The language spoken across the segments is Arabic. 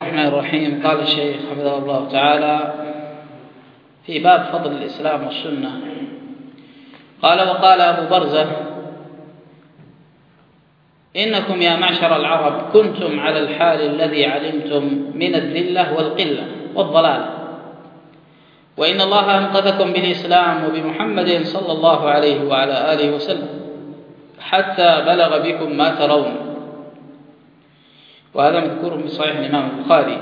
الرحمن الرحيم. قال الشيخ حفظه الله تعالى في باب فضل الإسلام والسنة، قال: وقال أبو برزة: إنكم يا معشر العرب كنتم على الحال الذي علمتم من الذلة والقلة والضلالة، وإن الله أنقذكم بالإسلام وبمحمد صلى الله عليه وعلى آله وسلم حتى بلغ بكم ما ترون. وهذا مذكور في صحيح الإمام البخاري،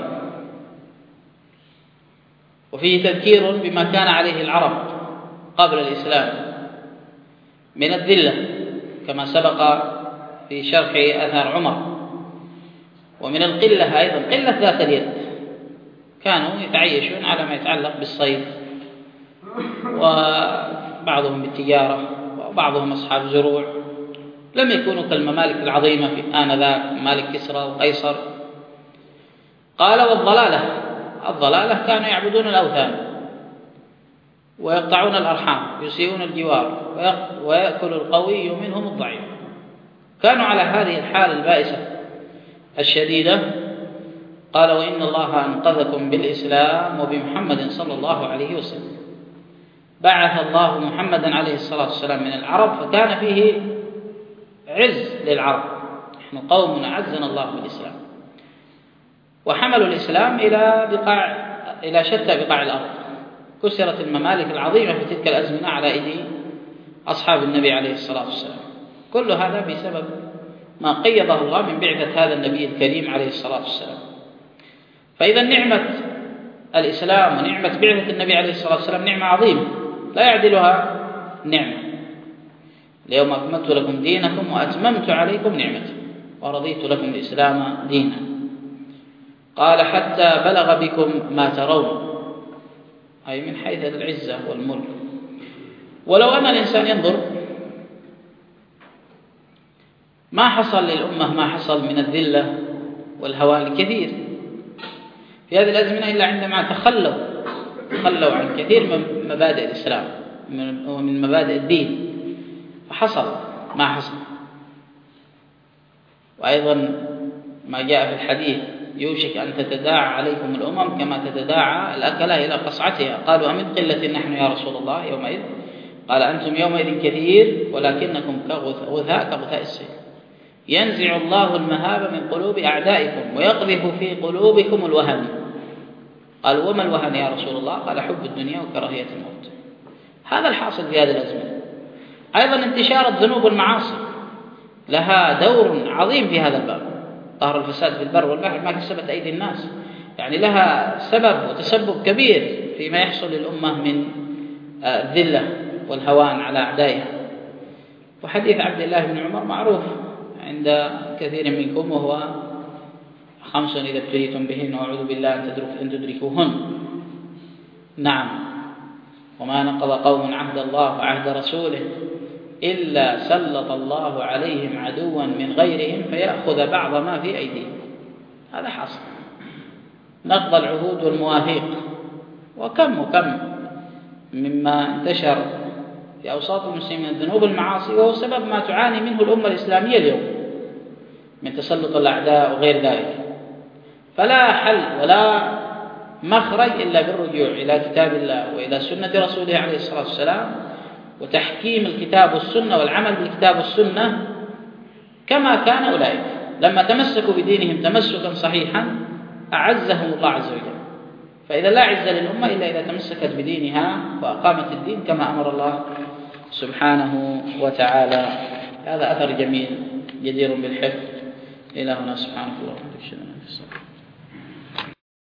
وفيه تذكير بما كان عليه العرب قبل الإسلام من الذلة كما سبق في شرح أثر عمر، ومن القلة أيضا قلة ذات اليد، كانوا يتعيشون على ما يتعلق بالصيد، وبعضهم بالتجارة، وبعضهم أصحاب زروع، لم يكونوا كالممالك العظيمة في آنذاك، مالك كسرى وقيصر. قال: والضلالة كانوا يعبدون الأوثان ويقطعون الأرحام، يسيئون الجوار، ويأكل القوي منهم الضعيف. كانوا على هذه الحال البائسة الشديدة. قال: وإن الله أنقذكم بالإسلام وبمحمد صلى الله عليه وسلم. بعث الله محمدا عليه الصلاة والسلام من العرب، فكان فيه عز للعرب، نحن قوم أعزنا الله بالإسلام، وحملوا الإسلام إلى شتى بقاع الأرض. كسرت الممالك العظيمة في تلك الأزمنة على أيدي أصحاب النبي عليه الصلاة والسلام. كل هذا بسبب ما قيضه الله من بعثة هذا النبي الكريم عليه الصلاة والسلام. فإذا نعمة الإسلام ونعمة بعثة النبي عليه الصلاة والسلام نعمة عظيمة لا يعدلها نعمة. اليوم أكملت لكم دينكم وأتممت عليكم نعمتي ورضيت لكم الإسلام دينا. قال: حتى بلغ بكم ما ترون، أي من حيث العزة والملك. ولو أن الإنسان ينظر ما حصل للأمة ما حصل من الذلة والهوان كثير في هذه الأزمنة إلا عندما تخلوا عن كثير من مبادئ الإسلام ومن مبادئ الدين، فحصل ما حصل. وأيضا ما جاء في الحديث: يوشك أن تتداعى عليكم الأمم كما تتداعى الأكلة إلى قصعتها. قالوا: أمن قلة نحن يا رسول الله يومئذ؟ قال: أنتم يومئذ كثير ولكنكم كغثاء السيل. ينزع الله المهابة من قلوب أعدائكم ويقذف في قلوبكم الوهن. قال: وما الوهن يا رسول الله؟ قال: حب الدنيا وكراهية الموت. هذا الحاصل في هذه الأزمنة. أيضا انتشار الذنوب والمعاصي لها دور عظيم في هذا الباب. ظهر الفساد في البر والبحر ما كسبت أيدي الناس، يعني لها سبب وتسبب كبير فيما يحصل للأمة من الذلة والهوان على أعدائها. وحديث عبد الله بن عمر معروف عند كثير منكم، وهو: 5 إذا ابتليتم بهن وأعوذ بالله أن تدركوهن. نعم. وما نقض قوم عهد الله وعهد رسوله إلا سلط الله عليهم عدوا من غيرهم فيأخذ بعض ما في أيديهم. هذا حصل، نقض العهود والمواثيق. وكم مما انتشر في أوساط المسلمين من الذنوب والمعاصي، وهو سبب ما تعاني منه الأمة الإسلامية اليوم من تسلط الأعداء وغير ذلك. فلا حل ولا مخرج إلا بالرجوع إلى كتاب الله وإلى سنة رسوله عليه الصلاة والسلام، وتحكيم الكتاب والسنة والعمل بالكتاب والسنة كما كان أولئك لما تمسكوا بدينهم تمسكا صحيحا أعزهم الله عز وجل. فإذا لا عز للأمة إلا إذا تمسكت بدينها وأقامت الدين كما أمر الله سبحانه وتعالى. هذا أثر جميل جدير بالحفظ. إلهنا سبحانه وتعالى.